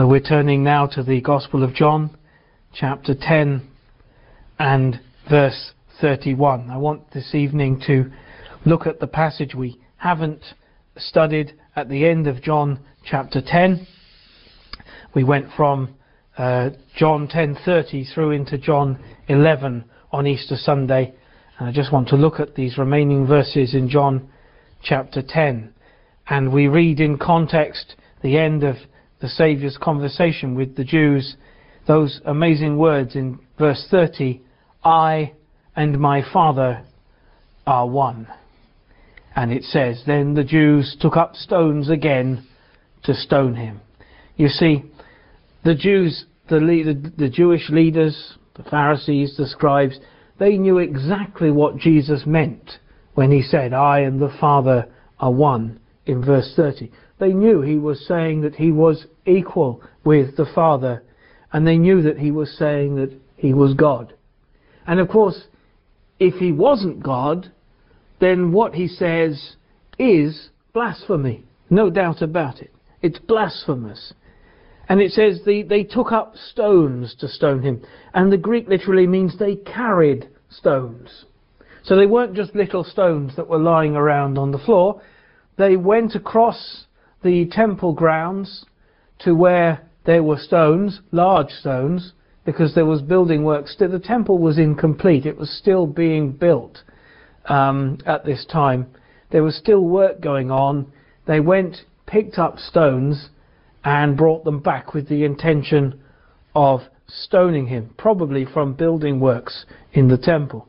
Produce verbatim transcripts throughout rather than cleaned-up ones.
We're turning now to the Gospel of John, chapter ten and verse thirty-one. I want this evening to look at the passage we haven't studied at the end of John chapter ten. We went from uh, John ten thirty through into John eleven on Easter Sunday, and I just want to look at these remaining verses in John chapter ten. And we read in context the end of the Saviour's conversation with the Jews, those amazing words in verse thirty, I and my Father are one. And it says, then the Jews took up stones again to stone him. You see, the Jews, the, the, the Jewish leaders, the Pharisees, the scribes, they knew exactly what Jesus meant when he said, I and the Father are one in verse thirty. They knew he was saying that he was equal with the Father, and they knew that he was saying that he was God. And of course, if he wasn't God, then what he says is blasphemy. No doubt about it. It's blasphemous. And it says they, they took up stones to stone him. And the Greek literally means they carried stones. So they weren't just little stones that were lying around on the floor. They went across the temple grounds to where there were stones, large stones, because there was building work. Still, the temple was incomplete. It was still being built um, at this time. There was still work going on. They went, picked up stones, and brought them back with the intention of stoning him, probably from building works in the temple.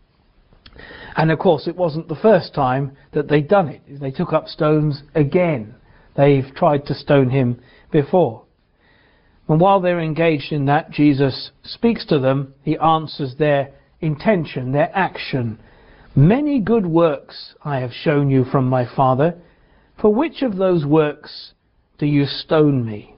And of course, it wasn't the first time that they'd done it. They took up stones again. They've tried to stone him before. And while they're engaged in that, Jesus speaks to them. He answers their intention, their action. Many good works I have shown you from my Father. For which of those works do you stone me?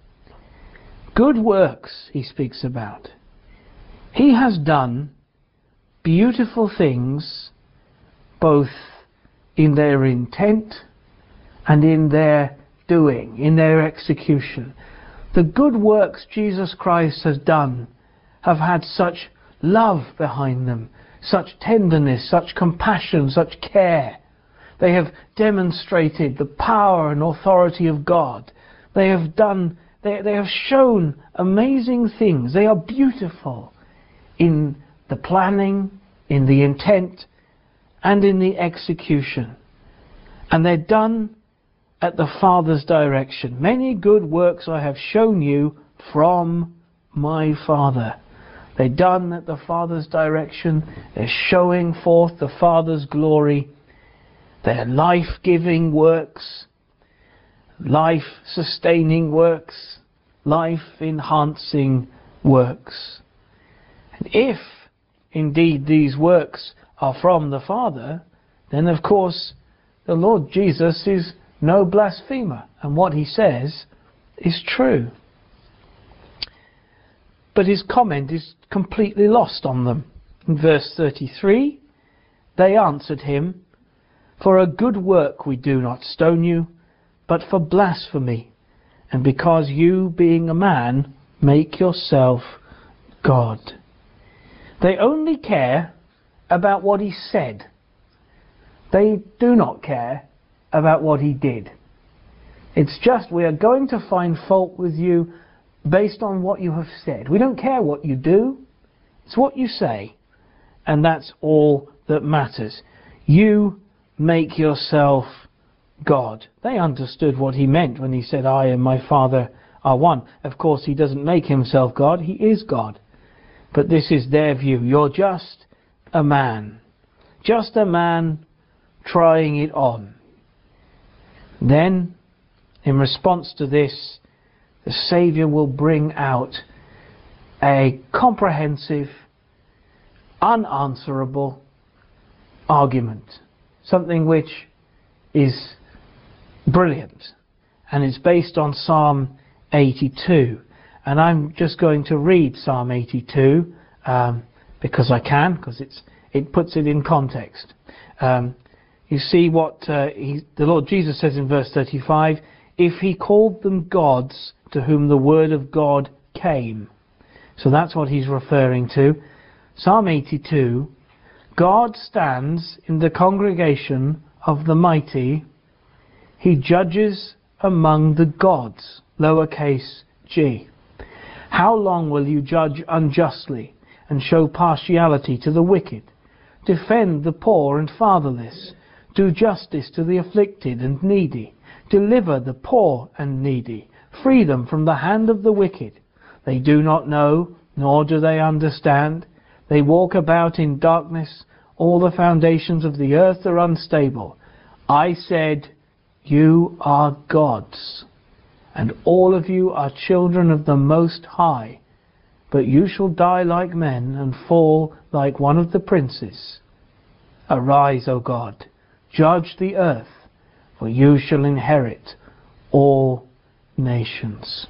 Good works, he speaks about. He has done beautiful things, both in their intent and in their doing, in their execution. The good works Jesus Christ has done have had such love behind them, such tenderness, such compassion, such care. They have demonstrated the power and authority of God. They have done, they, they have shown amazing things. They are beautiful in the planning, in the intent, and in the execution. And they're done at the Father's direction. Many good works I have shown you from my Father. They're done at the Father's direction. They're showing forth the Father's glory. They're life-giving works, life-sustaining works, life-enhancing works. And if indeed these works are from the Father, then of course the Lord Jesus is no blasphemer, and what he says is true. But his comment is completely lost on them. In verse thirty-three, they answered him, for a good work we do not stone you, but for blasphemy, and because you, being a man, make yourself God. They only care about what he said. They do not care about what he did. It's just, we are going to find fault with you based on what you have said. We don't care what you do. It's what you say. And that's all that matters. You make yourself God. They understood what he meant when he said, I and my Father are one. Of course, he doesn't make himself God. He is God. But this is their view. You're just a man. Just a man trying it on. Then, in response to this, the Saviour will bring out a comprehensive, unanswerable argument. Something which is brilliant. And it's based on Psalm eighty-two. And I'm just going to read Psalm eighty-two um, because I can, because it's it puts it in context. Um, you see what uh, he, the Lord Jesus says in verse thirty-five, if he called them gods to whom the word of God came. So that's what he's referring to. Psalm eighty-two, God stands in the congregation of the mighty. He judges among the gods, lowercase g. How long will you judge unjustly and show partiality to the wicked? Defend the poor and fatherless. Do justice to the afflicted and needy. Deliver the poor and needy. Free them from the hand of the wicked. They do not know, nor do they understand. They walk about in darkness. All the foundations of the earth are unstable. I said, you are gods, and all of you are children of the Most High. But you shall die like men and fall like one of the princes. Arise, O God, judge the earth, for you shall inherit all nations.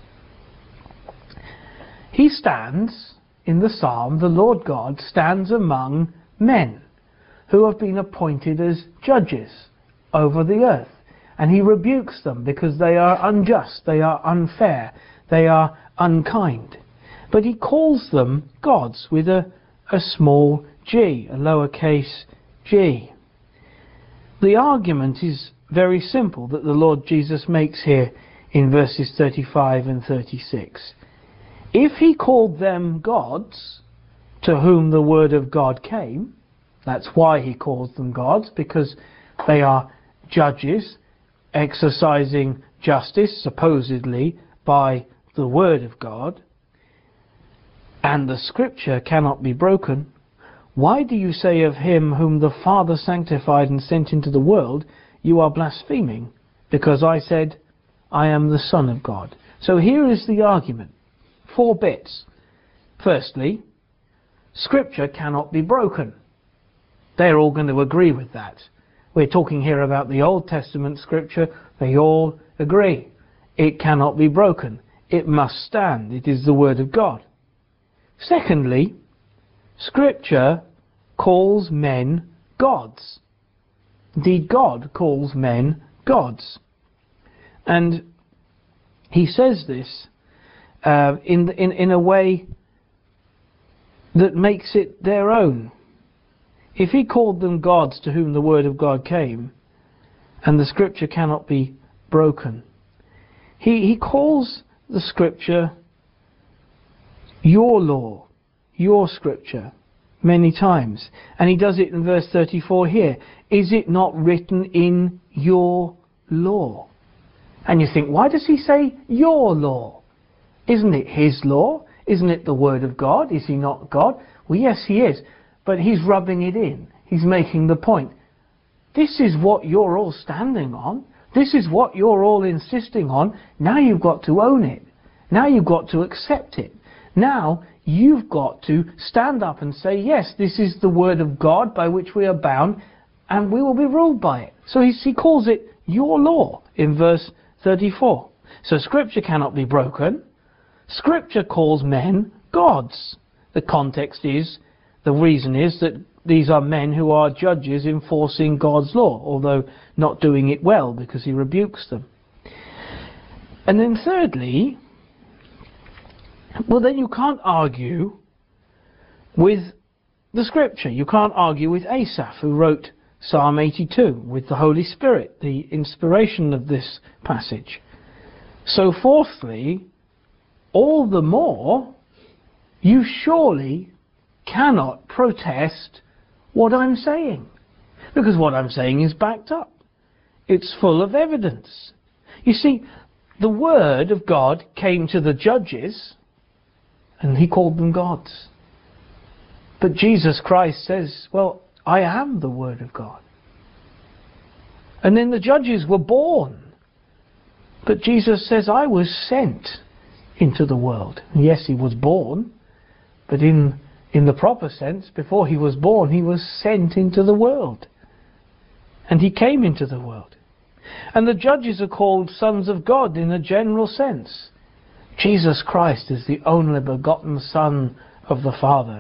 He stands, in the psalm, the Lord God stands among men who have been appointed as judges over the earth. And he rebukes them because they are unjust, they are unfair, they are unkind. But he calls them gods with a, a small g, a lowercase g. The argument is very simple that the Lord Jesus makes here in verses thirty-five and thirty-six. If he called them gods to whom the word of God came, that's why he calls them gods, because they are judges exercising justice, supposedly, by the word of God, and the scripture cannot be broken, why do you say of him whom the Father sanctified and sent into the world, you are blaspheming, because I said, I am the Son of God? So here is the argument. Four bits. Firstly, scripture cannot be broken. They're all going to agree with that. We're talking here about the Old Testament scripture. They all agree. It cannot be broken. It must stand. It is the word of God. Secondly, scripture calls men gods. Indeed, God calls men gods. And he says this uh, in, in, in a way that makes it their own. If he called them gods to whom the word of God came, and the scripture cannot be broken, he, he calls the scripture your law, your scripture, many times. And he does it in verse thirty-four here. Is it not written in your law? And you think, why does he say your law? Isn't it his law? Isn't it the word of God? Is he not God? Well, yes, he is. But he's rubbing it in. He's making the point. This is what you're all standing on. This is what you're all insisting on. Now you've got to own it. Now you've got to accept it. Now you've got to stand up and say, yes, this is the word of God by which we are bound, and we will be ruled by it. So he, he calls it your law in verse thirty-four. So scripture cannot be broken. Scripture calls men gods. The context is, the reason is that these are men who are judges enforcing God's law, although not doing it well, because he rebukes them. And then thirdly, well, then you can't argue with the scripture. You can't argue with Asaph, who wrote Psalm eighty-two, with the Holy Spirit, the inspiration of this passage. So fourthly, all the more, you surely cannot protest what I'm saying, because what I'm saying is backed up. It's full of evidence. You see, the word of God came to the judges, and he called them gods. But Jesus Christ says, well, I am the word of God. And then the judges were born. But Jesus says, I was sent into the world. And yes, he was born, but in, in the proper sense, before he was born, he was sent into the world. And he came into the world. And the judges are called sons of God in a general sense. Jesus Christ is the only begotten Son of the Father.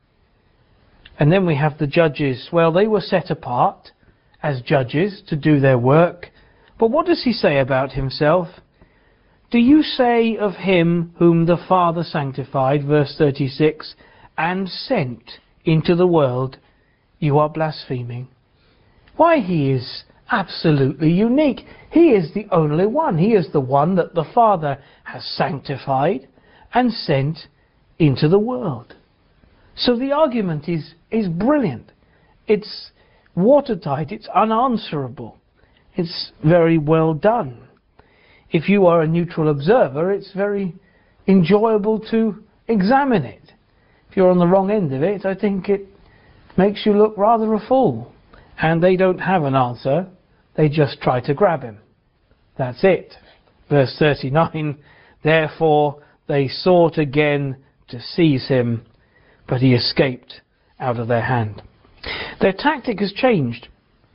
And then we have the judges. Well, they were set apart as judges to do their work But what does he say about himself? Do you say of him whom the Father sanctified, verse thirty-six, and sent into the world, you are blaspheming? Why, he is absolutely unique. He is the only one. He is the one that the Father has sanctified and sent into the world. So the argument is, is brilliant. It's watertight. It's unanswerable. It's very well done. If you are a neutral observer, it's very enjoyable to examine it. If you're on the wrong end of it, I think it makes you look rather a fool. And they don't have an answer. They just try to grab him. That's it. Verse thirty-nine, therefore they sought again to seize him, but he escaped out of their hand. Their tactic has changed.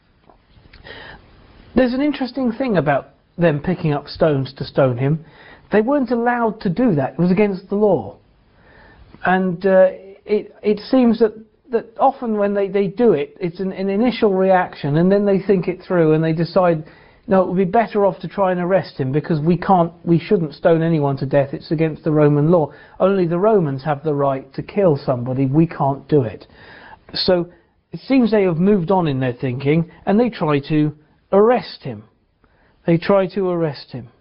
There's an interesting thing about them picking up stones to stone him. They weren't allowed to do that. It was against the law. And uh, it, it seems that that often when they, they do it, it's an, an initial reaction, and then they think it through and they decide, no, it would be better off to try and arrest him because we can't, we shouldn't stone anyone to death. It's against the Roman law. Only the Romans have the right to kill somebody. We can't do it. So it seems they have moved on in their thinking, and they try to arrest him. They try to arrest him.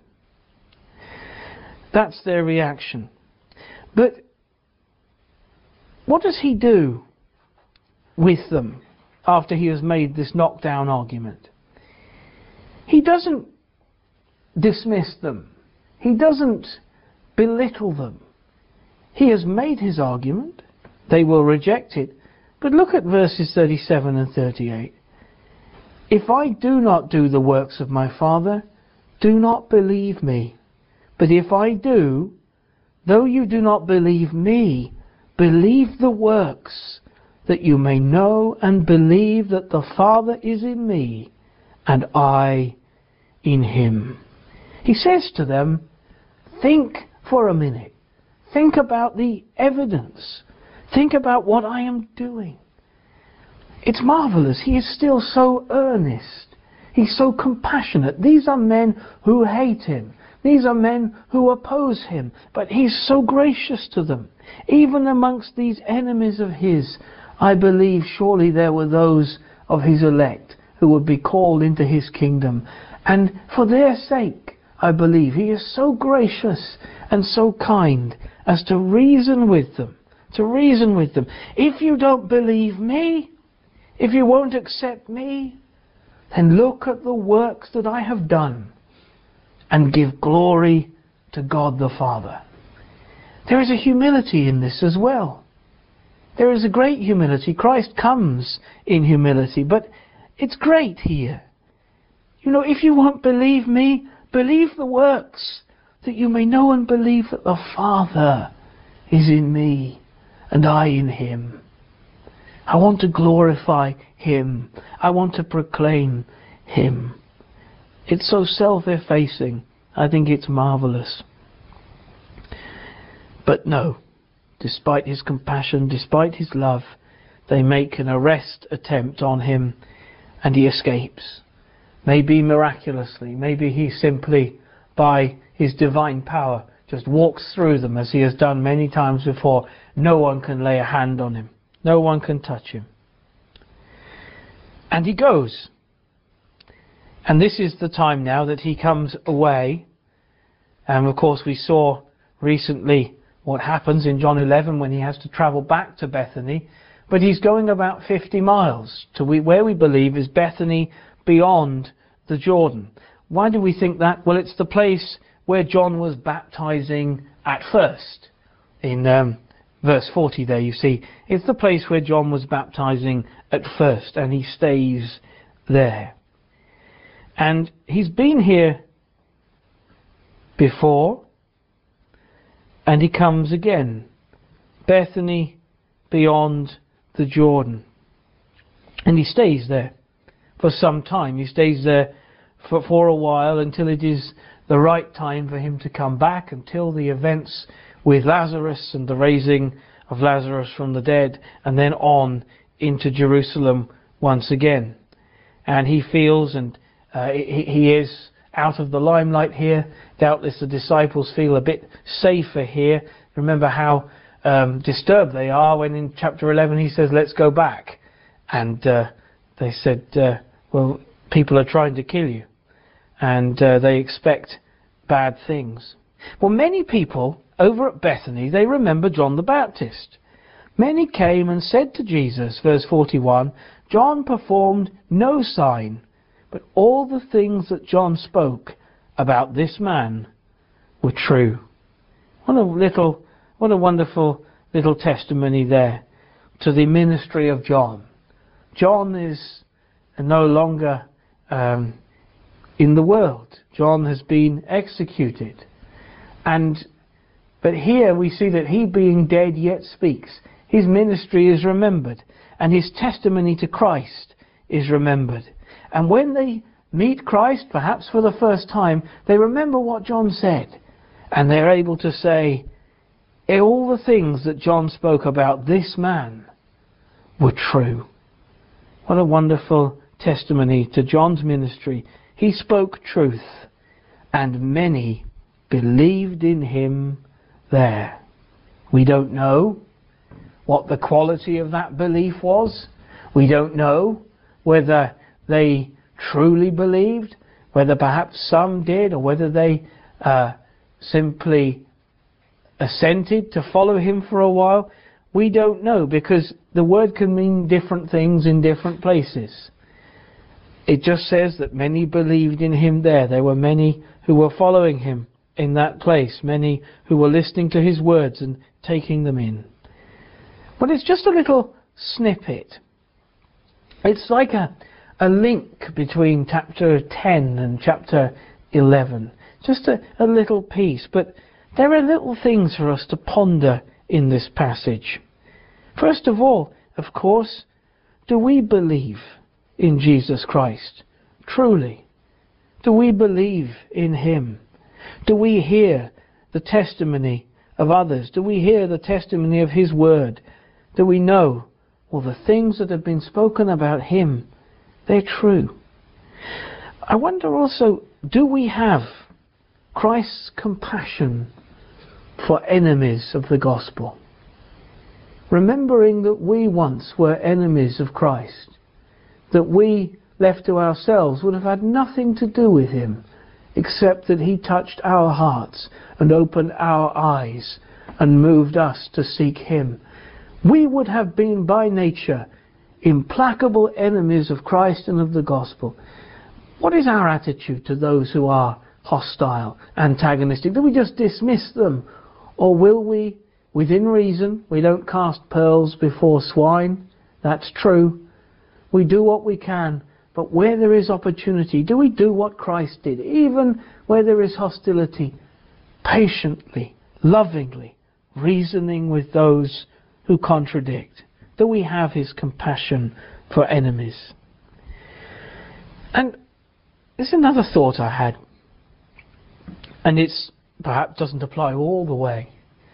That's their reaction. But what does he do with them after he has made this knockdown argument? He doesn't dismiss them. He doesn't belittle them. He has made his argument. They will reject it. But look at verses thirty-seven and thirty-eight. If I do not do the works of my Father, do not believe me. But if I do, though you do not believe me, believe the works, that you may know and believe that the Father is in me, and I in him. He says to them, think for a minute. Think about the evidence. Think about what I am doing. It's marvelous. He is still so earnest. He's so compassionate. These are men who hate him. These are men who oppose him. But he's so gracious to them. Even amongst these enemies of his, I believe surely there were those of his elect who would be called into his kingdom. And for their sake, I believe he is so gracious and so kind as to reason with them. To reason with them. If you don't believe me, if you won't accept me, then look at the works that I have done and give glory to God the Father. There is a humility in this as well. There is a great humility. Christ comes in humility, but it's great here. You know, if you won't believe me, believe the works, that you may know and believe that the Father is in me and I in him. I want to glorify him. I want to proclaim him. It's so self-effacing. I think it's marvelous. But no, despite his compassion, despite his love, they make an arrest attempt on him and he escapes. Maybe miraculously, maybe he simply, by his divine power, just walks through them as he has done many times before. No one can lay a hand on him. No one can touch him. And he goes. And this is the time now that he comes away. And of course we saw recently what happens in John eleven when he has to travel back to Bethany. But he's going about fifty miles to where we believe is Bethany beyond the Jordan. Why do we think that? Well, it's the place where John was baptizing at first. In um, verse forty there you see, it's the place where John was baptizing at first, and he stays there. And he's been here before, and he comes again. Bethany beyond the Jordan. And he stays there for some time. He stays there for, for a while until it is the right time for him to come back, until the events with Lazarus and the raising of Lazarus from the dead, and then on into Jerusalem once again. And he feels and uh, he, he is out of the limelight here. Doubtless the disciples feel a bit safer here. Remember how um, disturbed they are when in chapter eleven he says, let's go back. And uh, they said, uh, well, people are trying to kill you. And uh, they expect bad things. Well, many people over at Bethany, they remember John the Baptist. Many came and said to Jesus, verse forty-one, John performed no sign, but all the things that John spoke about this man were true. What a little, what a wonderful little testimony there to the ministry of John. John is no longer um, in the world. John has been executed. And but here we see that he, being dead, yet speaks. His ministry is remembered, and his testimony to Christ is remembered. And when they meet Christ, perhaps for the first time, they remember what John said, and they're able to say, all the things that John spoke about this man were true. What a wonderful testimony to John's ministry. He spoke truth, and many believed in him there. We don't know what the quality of that belief was. We don't know whether they truly believed, whether perhaps some did, or whether they uh, simply assented to follow him for a while. We don't know, because the word can mean different things in different places. It just says that many believed in him there. There were many who were following him in that place, many who were listening to his words and taking them in. But it's just a little snippet. It's like a, a link between chapter ten and chapter eleven. Just a, a little piece, but there are little things for us to ponder in this passage. First of all, of course, do we believe in Jesus Christ? Truly. Do we believe in him? Do we hear the testimony of others? Do we hear the testimony of his word? Do we know, well, the things that have been spoken about him, they're true? I wonder also, do we have Christ's compassion for enemies of the gospel? Remembering that we once were enemies of Christ, that we, left to ourselves, would have had nothing to do with him, except that he touched our hearts and opened our eyes and moved us to seek him. We would have been by nature implacable enemies of Christ and of the gospel. What is our attitude to those who are hostile, antagonistic? Do we just dismiss them? Or will we, within reason, we don't cast pearls before swine, that's true. We do what we can, but where there is opportunity, do we do what Christ did? Even where there is hostility, patiently, lovingly, reasoning with those who contradict. Do we have his compassion for enemies? And there's another thought I had, and it's perhaps doesn't apply all the way,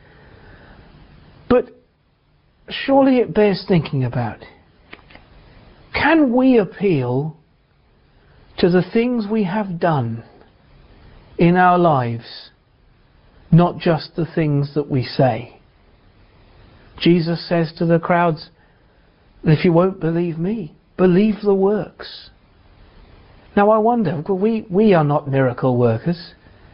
but surely it bears thinking about. Can we appeal to the things we have done in our lives, not just the things that we say? Jesus says to the crowds, if you won't believe me, believe the works. Now I wonder, we, we are not miracle workers,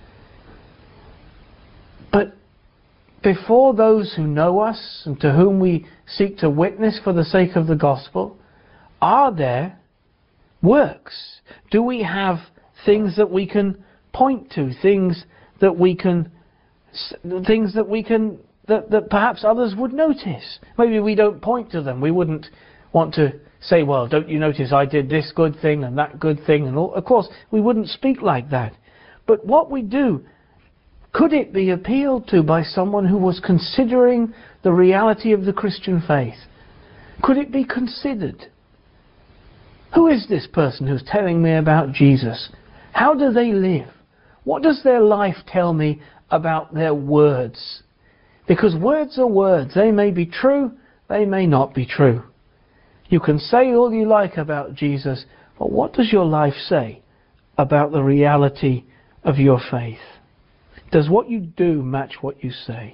but before those who know us and to whom we seek to witness for the sake of the gospel, are there works? Do we have things that we can point to, things that we can, things that we can, that, that perhaps others would notice? Maybe we don't point to them. We wouldn't want to say, well, don't you notice I did this good thing and that good thing and all? Of course, we wouldn't speak like that. But what we do, could it be appealed to by someone who was considering the reality of the Christian faith? Could it be considered? Who is this person who's telling me about Jesus? How do they live? What does their life tell me about their words? Because words are words. They may be true, they may not be true. You can say all you like about Jesus, but what does your life say about the reality of your faith? Does what you do match what you say?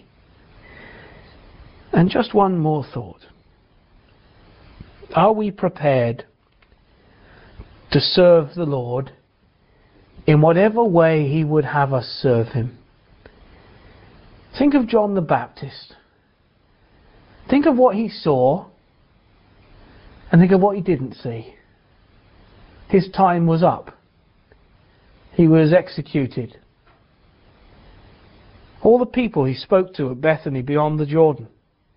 And just one more thought. Are we prepared to serve the Lord in whatever way He would have us serve Him? Think of John the Baptist. Think of what he saw, and think of what he didn't see. His time was up. He was executed. All the people he spoke to at Bethany beyond the Jordan,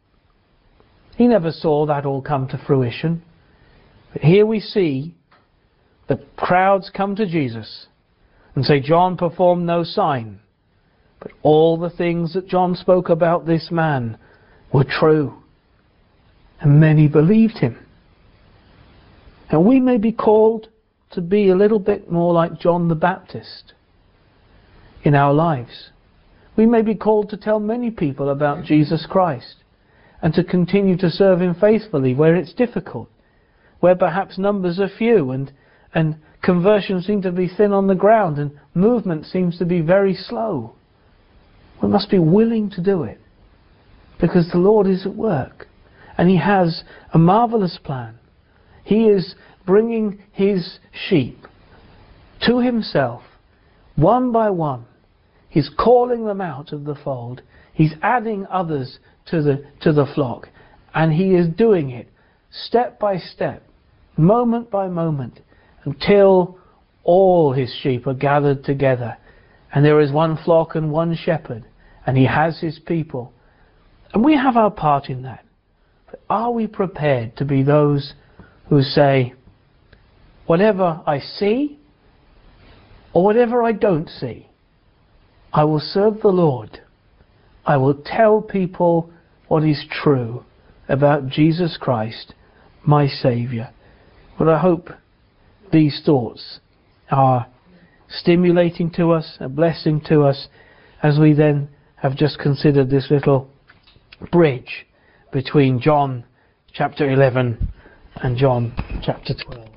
he never saw that all come to fruition. But here we see the crowds come to Jesus and say, John performed no sign, but all the things that John spoke about this man were true. And many believed him. And we may be called to be a little bit more like John the Baptist in our lives. We may be called to tell many people about Jesus Christ and to continue to serve Him faithfully where it's difficult, where perhaps numbers are few and, and conversions seem to be thin on the ground and movement seems to be very slow. We must be willing to do it because the Lord is at work and He has a marvelous plan. He is bringing His sheep to Himself one by one. He's calling them out of the fold. He's adding others to the to the flock, and He is doing it step by step, moment by moment, until all His sheep are gathered together and there is one flock and one shepherd, and He has His people, and we have our part in that. But are we prepared to be those who say, whatever I see or whatever I don't see, I will serve the Lord. I will tell people what is true about Jesus Christ, my Saviour. But I hope these thoughts are stimulating to us, a blessing to us, as we then have just considered this little bridge between John chapter eleven and John chapter twelve.